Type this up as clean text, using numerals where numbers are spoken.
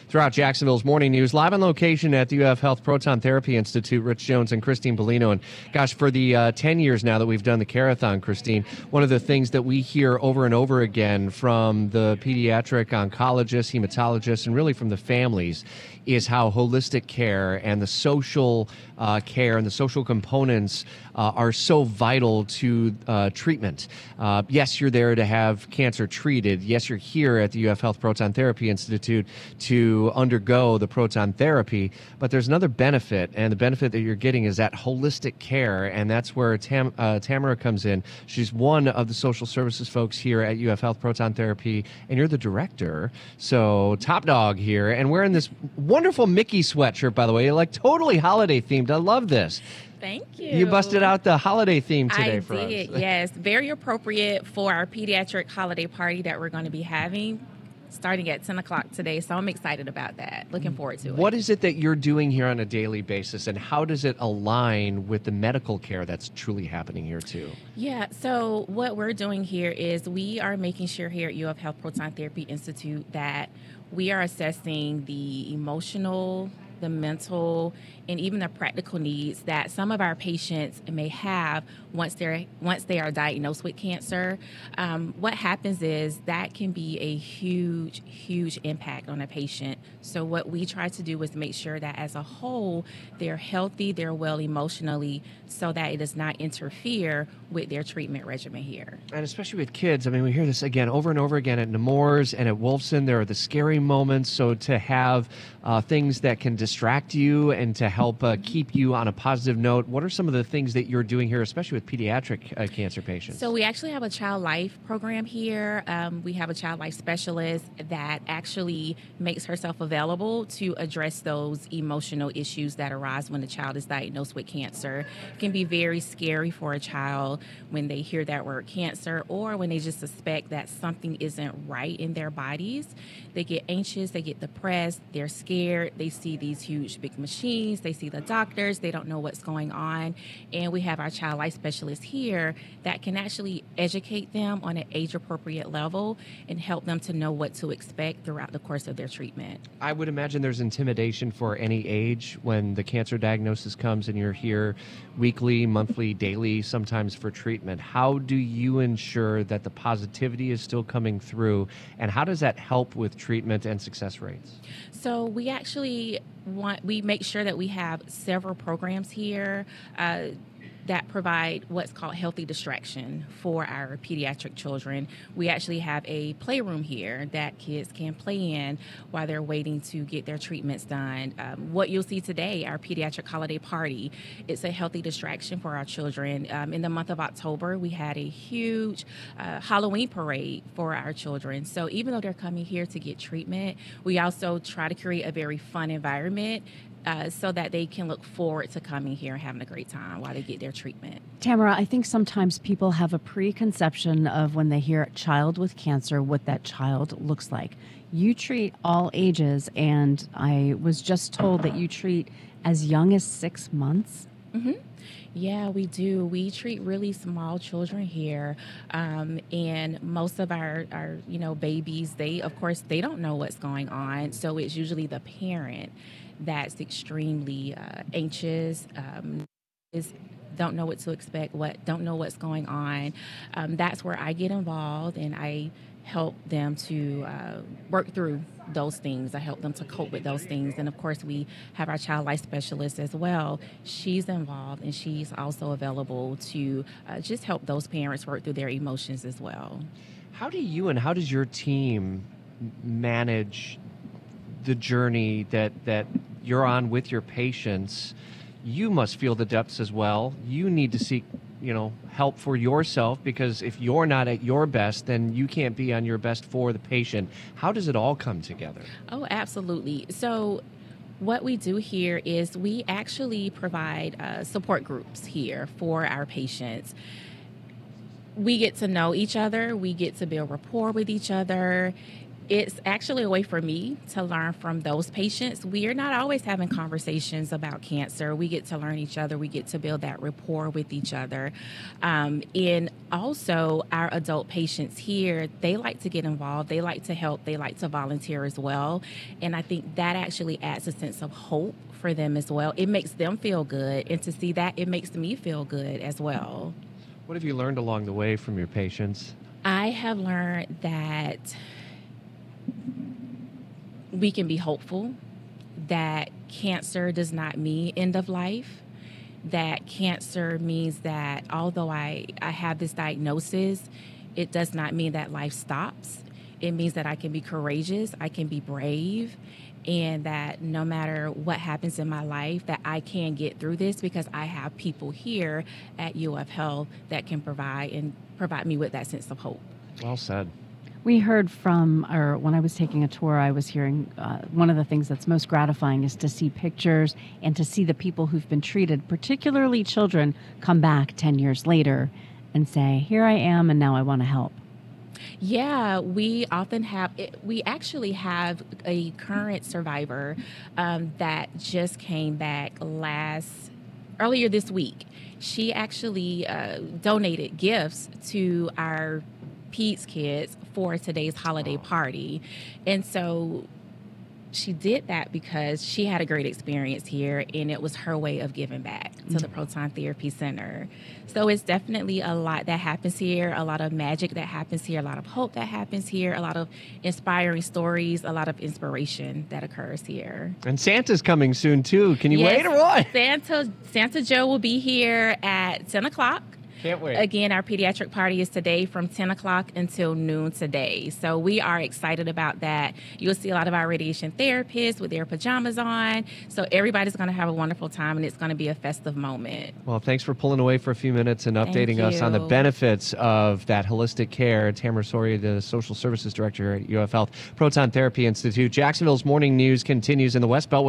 Throughout Jacksonville's Morning News, live on location at the UF Health Proton Therapy Institute, Rich Jones and Christine Bellino. And gosh, for the 10 years now that we've done the Care-a-thon, Christine, one of the things that we hear over and over again from the pediatric oncologists, hematologists, and really from the families is how holistic care and the social care and the social components are so vital to treatment. Yes, you're there to have cancer treated. Yes, you're here at the UF Health Proton Therapy Institute to undergo the proton therapy, but there's another benefit, and the benefit that you're getting is that holistic care, and that's where Tamara comes in. She's one of the social services folks here at UF Health Proton Therapy, and you're the director, so top dog here, and wearing this wonderful Mickey sweatshirt, by the way, like totally holiday themed. I love this. Thank you. You busted out the holiday theme today for us. I did, yes. Very appropriate for our pediatric holiday party that we're going to be having starting at 10 o'clock today. So I'm excited about that. Looking forward to it. What is it that you're doing here on a daily basis, and how does it align with the medical care that's truly happening here too? Yeah, so what we're doing here is we are making sure here at UF Health Proton Therapy Institute that we are assessing the emotional, the mental, and even the practical needs that some of our patients may have once they are diagnosed with cancer. What happens is that can be a huge impact on a patient. So what we try to do is make sure that as a whole, they're healthy, they're well emotionally, so that it does not interfere with their treatment regimen here. And especially with kids, I mean, we hear this again over and over again at Nemours and at Wolfson. There are the scary moments. So to have things that can distract you and to help keep you on a positive note, what are some of the things that you're doing here, especially with pediatric cancer patients? So we actually have a child life program here. We have a child life specialist that actually makes herself available to address those emotional issues that arise when a child is diagnosed with cancer. It can be very scary for a child when they hear that word cancer, or when they just suspect that something isn't right in their bodies. They get anxious, they get depressed, they're scared, they see these huge big machines, they see the doctors, they don't know what's going on. And we have our child life specialist here that can actually educate them on an age-appropriate level and help them to know what to expect throughout the course of their treatment. I would imagine there's intimidation for any age when the cancer diagnosis comes and you're here weekly, monthly, daily, sometimes for treatment. How do you ensure that the positivity is still coming through, and how does that help with treatment and success rates? So we actually we make sure that we have several programs here that provide what's called healthy distraction for our pediatric children. We actually have a playroom here that kids can play in while they're waiting to get their treatments done. What you'll see today, our pediatric holiday party, it's a healthy distraction for our children. In the month of October, we had a huge Halloween parade for our children. So even though they're coming here to get treatment, we also try to create a very fun environment so that they can look forward to coming here and having a great time while they get their treatment. Tamara, I think sometimes people have a preconception of when they hear a child with cancer, what that child looks like. You treat all ages, and I was just told that you treat as young as 6 months. Mm-hmm. Yeah, we do. We treat really small children here, and most of our babies, they don't know what's going on, so it's usually the parent that's extremely anxious, don't know what to expect, don't know what's going on. That's where I get involved, and I help them to work through those things. I help them to cope with those things. And of course, we have our child life specialist as well. She's involved, and she's also available to just help those parents work through their emotions as well. How do you and how does your team manage the journey that you're on with your patients? You must feel the depths as well. You need to seek help for yourself, because if you're not at your best, then you can't be on your best for the patient. How does it all come together? Oh, absolutely. So what we do here is we actually provide support groups here for our patients. We get to know each other. We get to build rapport with each other. It's actually a way for me to learn from those patients. We are not always having conversations about cancer. We get to learn each other. We get to build that rapport with each other. And also, our adult patients here, they like to get involved. They like to help. They like to volunteer as well. And I think that actually adds a sense of hope for them as well. It makes them feel good. And to see that, it makes me feel good as well. What have you learned along the way from your patients? I have learned that we can be hopeful, that cancer does not mean end of life, that cancer means that although I have this diagnosis, it does not mean that life stops. It means that I can be courageous, I can be brave, and that no matter what happens in my life, that I can get through this because I have people here at UF Health that can provide me with that sense of hope. Well said. We heard or when I was taking a tour, I was hearing one of the things that's most gratifying is to see pictures and to see the people who've been treated, particularly children, come back 10 years later and say, here I am, and now I want to help. Yeah, we actually have a current survivor that just came back earlier this week. She actually donated gifts to our Pete's kids for today's holiday party. And so she did that because she had a great experience here, and it was her way of giving back to the Proton Therapy Center. So it's definitely a lot that happens here, a lot of magic that happens here, a lot of hope that happens here, a lot of inspiring stories, a lot of inspiration that occurs here. And Santa's coming soon, too. Can you wait or what? Santa Joe will be here at 10 o'clock. Can't wait. Again, our pediatric party is today from 10 o'clock until noon today. So we are excited about that. You'll see a lot of our radiation therapists with their pajamas on. So everybody's going to have a wonderful time, and it's going to be a festive moment. Well, thanks for pulling away for a few minutes and updating us on the benefits of that holistic care. Tamara Soria, the Social Services Director at UF Health Proton Therapy Institute. Jacksonville's Morning News continues in the West Beltway.